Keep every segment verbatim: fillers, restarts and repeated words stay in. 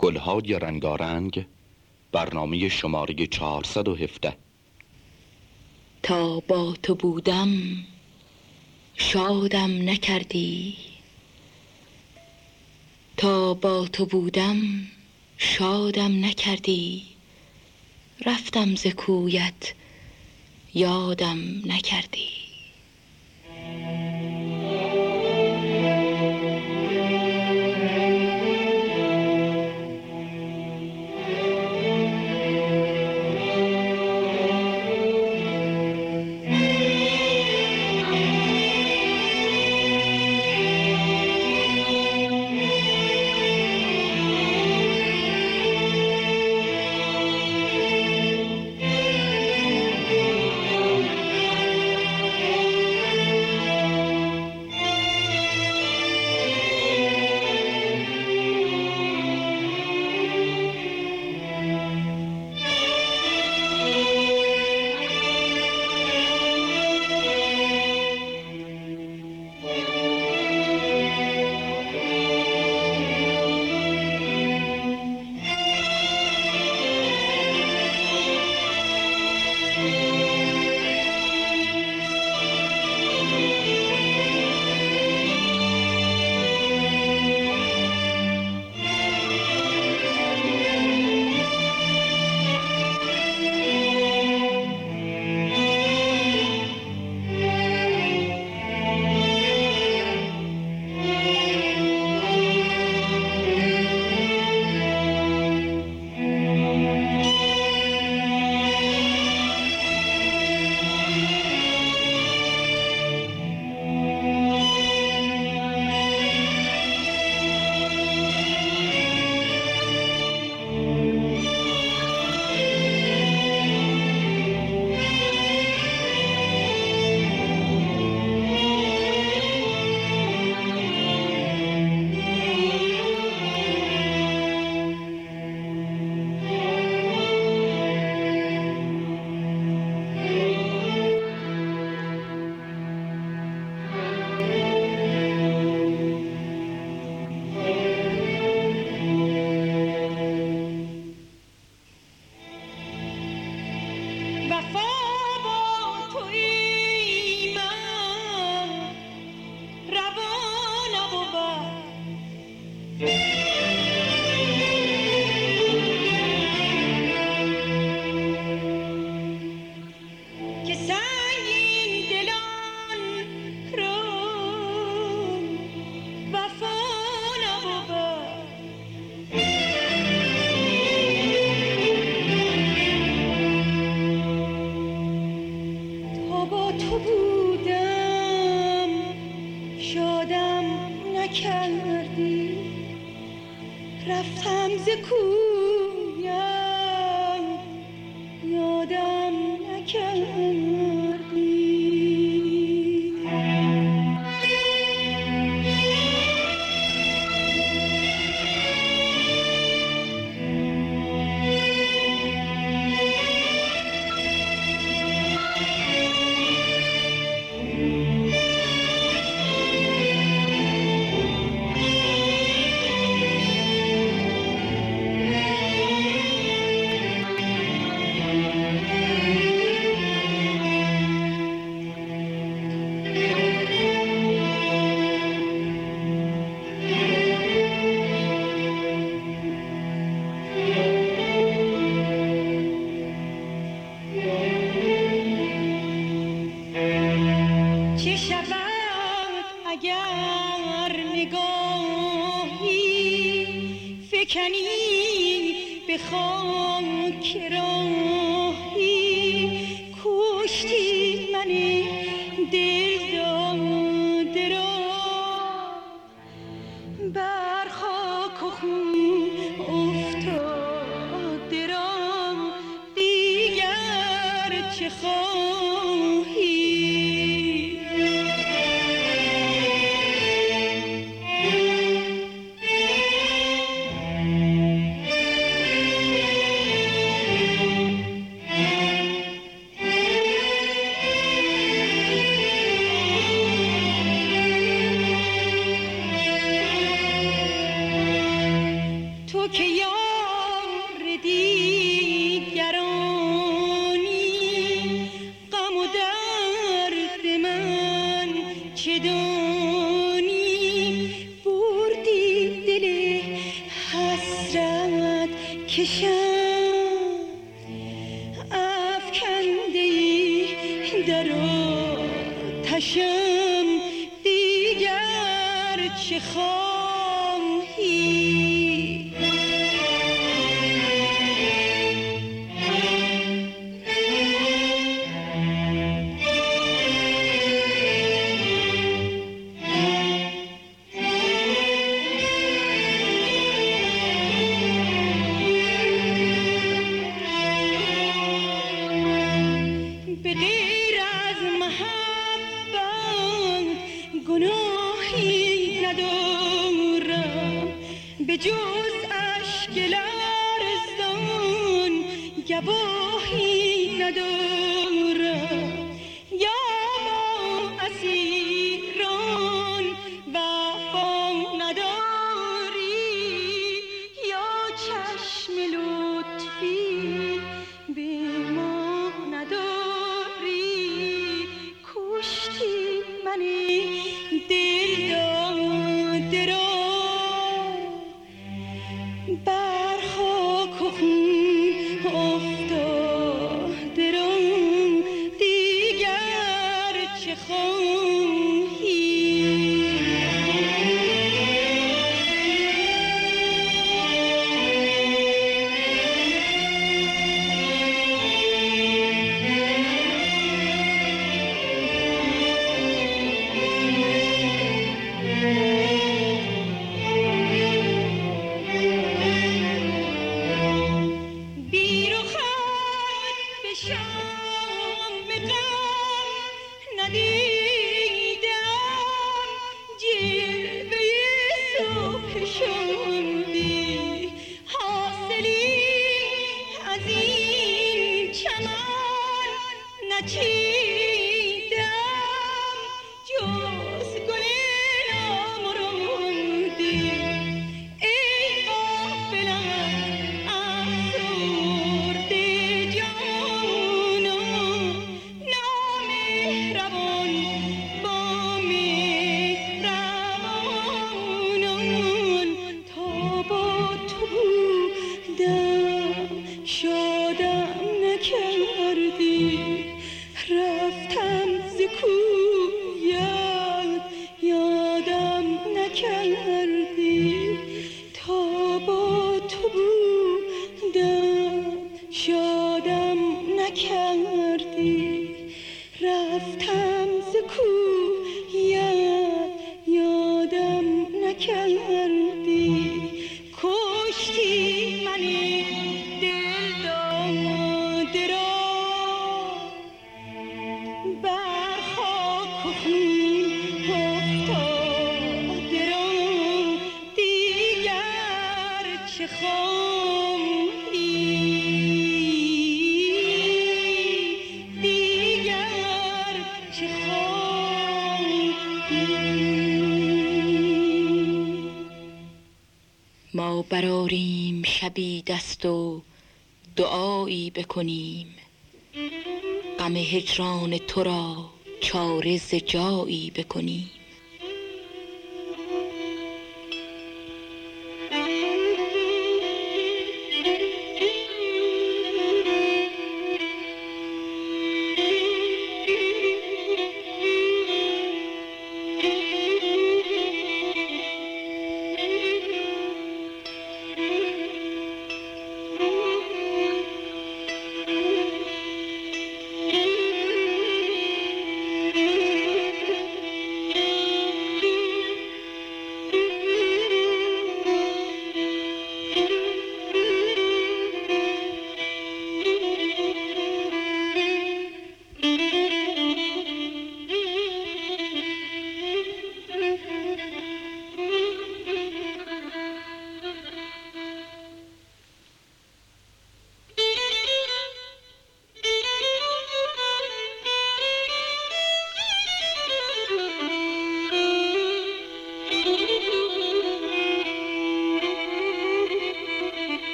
گلهای رنگارنگ، برنامه شماره چهارصد و هفده. تا با تو بودم شادم نکردی، تا با تو بودم شادم نکردی، رفتم ز کویت یادم نکردی. تو که یار دیگرانی، غم و درد من چه دانی؟ بردی دل حسرت کشم، افکنده ای در آتشم، دیگر چه خواهی؟ به جز اشک لرزان گواهی ندارم. یا با اسیران وفا نداری، یا چشم لطفی به ما نداری. کشتی من دل داده را، بر خاک و خون افتاده را، دیگر چه خواهی؟ ما براریم شبی دست و دعایی بکنیم، غم هجران تو را چاره ز جایی بکنیم.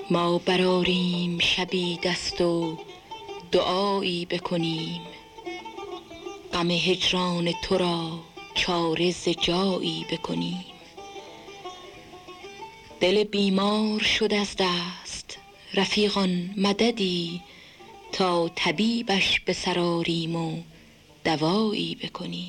ما براریم شبی دست و دعایی بکنیم، غم هجران تو را چاره ز جایی بکنیم. دل بیمار شد از دست رفیقان مددی، تا طبیبش به سر آریم و دوایی بکنیم.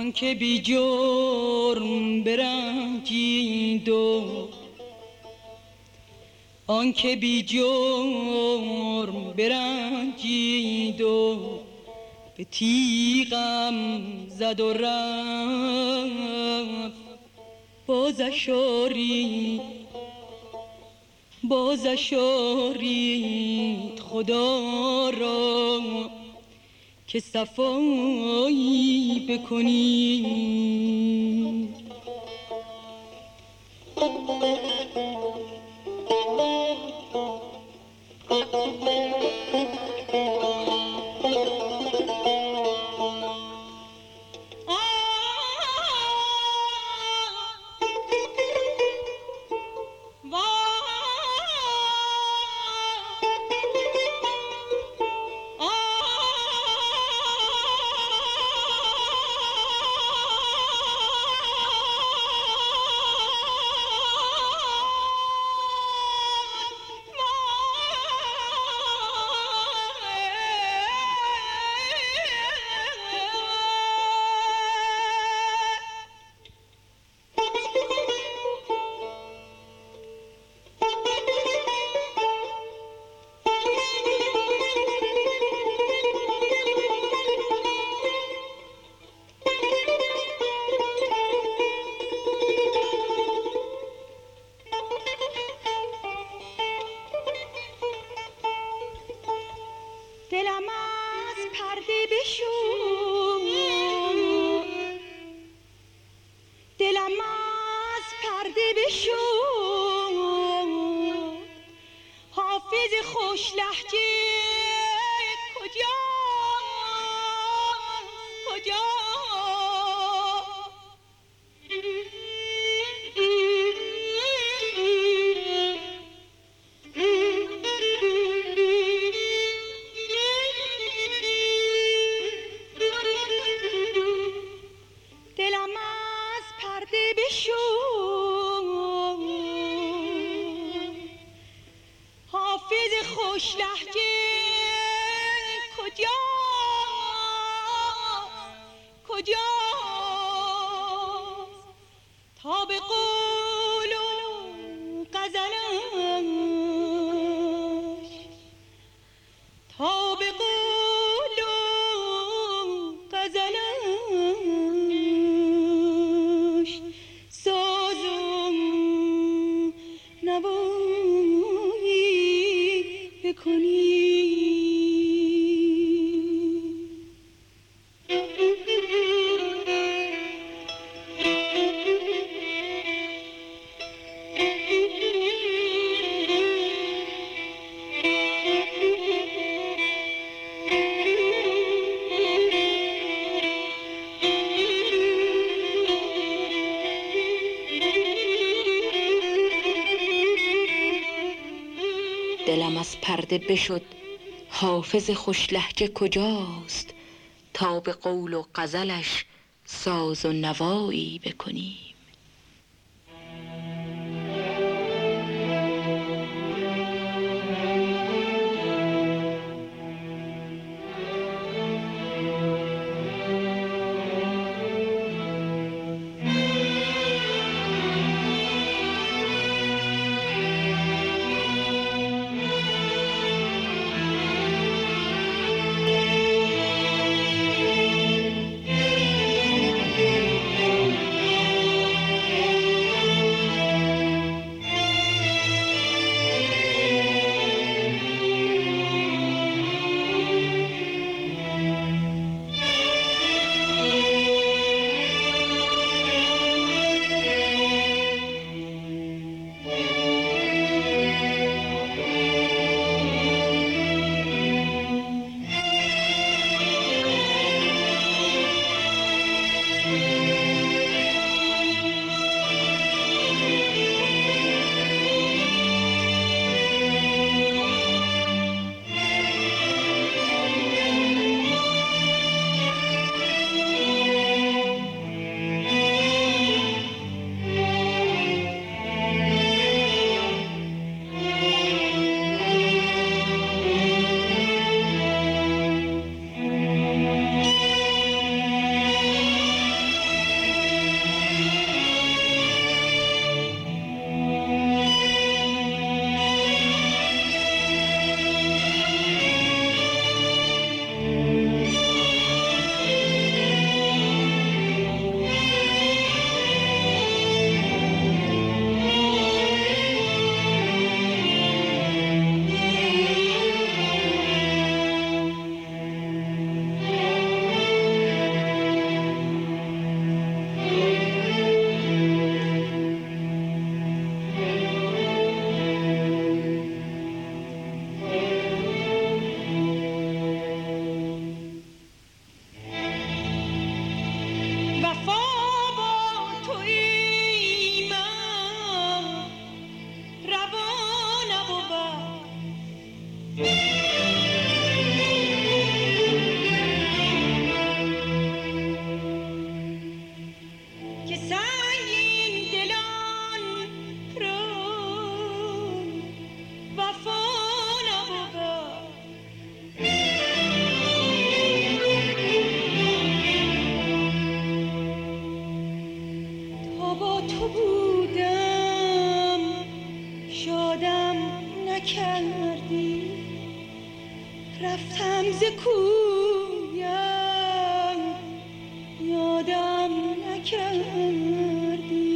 آن که بی جرم برنجید و آن که بی جرم برنجید و به تیغم زد و رفت بازش آرید بازش آرید خدا را که صفایی بکنید. دلم از پرده بشد دلم از پرده بشد حافظ خوش لهجه کجا کجا خوش لهجه کجا کجا تا به قول و غزلش تا به قول و غزلش سازم نوایی بکنی. دلم از پرده بشد حافظ خوش لهجه کجاست تا به قول و غزلش ساز و نوایی بکنیم. رفتم ز کویم یادم نکردی.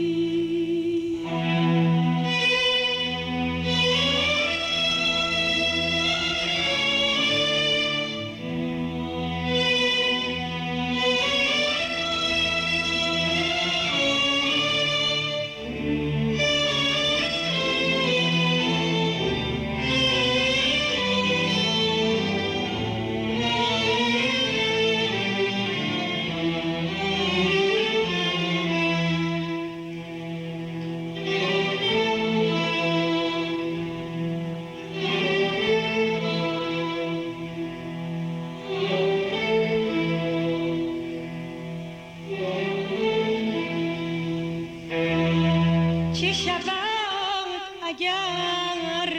چه شود اگر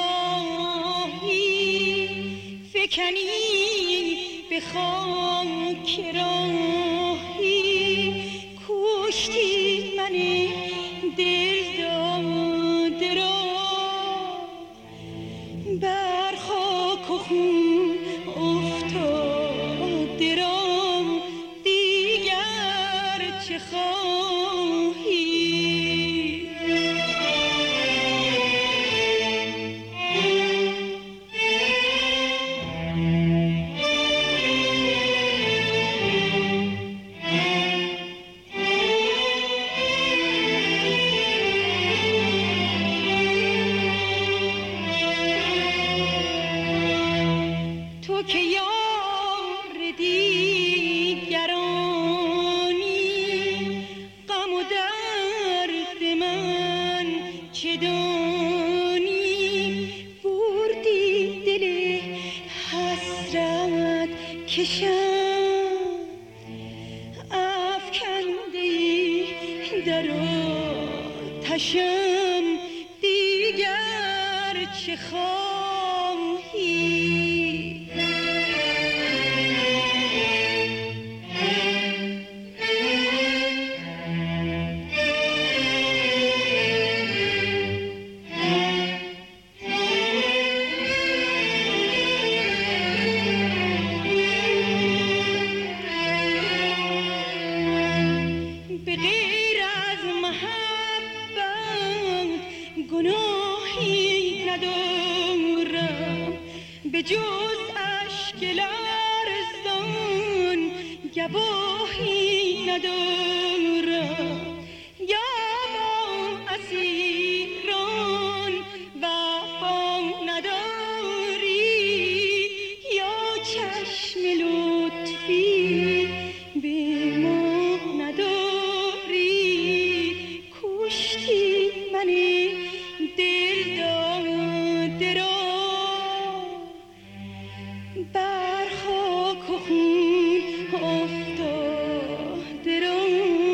نگاهی فکنی به خاک راهی، کشتی من دل داده را بر خاک و خون افتاده را، دیگر چه خواهی؟ تو که یار دیگرانی، غم و درد من چه دانی؟ بردی دل حسرت کشم، افکندی در آتشم، دیگر چه خواهی؟ به غیر از محبت گناهی ندارم، به جز اشک لرزان گواهی ندارم. یا با اسیران وفا نداری، یا چشم لطفی به ما نداری، کشتی من دل داده را بر خاک و خون افتاده را.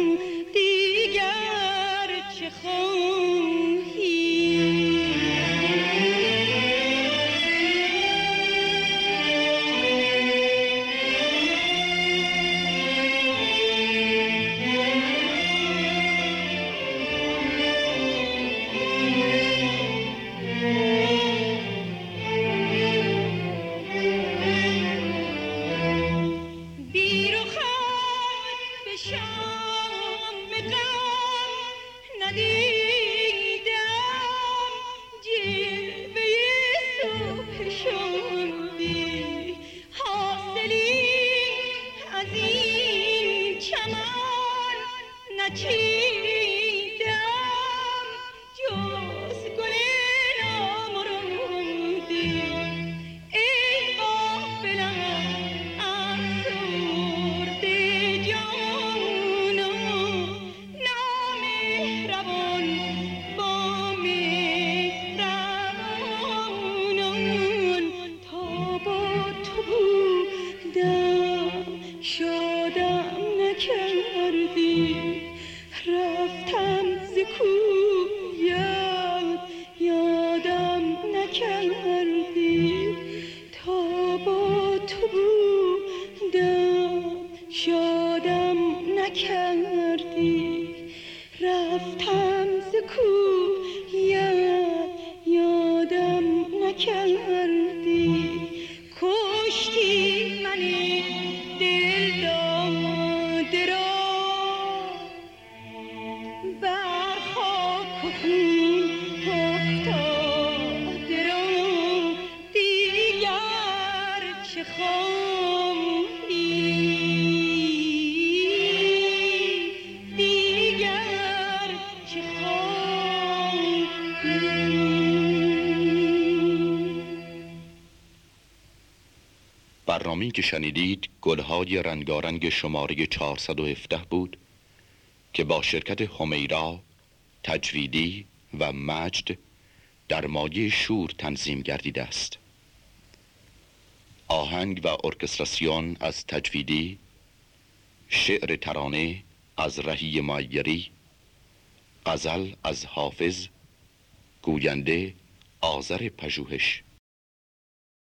چه خواهی دیگر چه خواهی. برنامه‌ای که شنیدید گلهای رنگارنگ شماره چهارصد و هفده بود که با شرکت همیرا، تجویدی و مجد در مایه شور تنظیم گردیده است. آهنگ و ارکستراسیون از تجویدی، شعر ترانه از رهی معیری، غزل از حافظ، گوینده آذر پژوهش.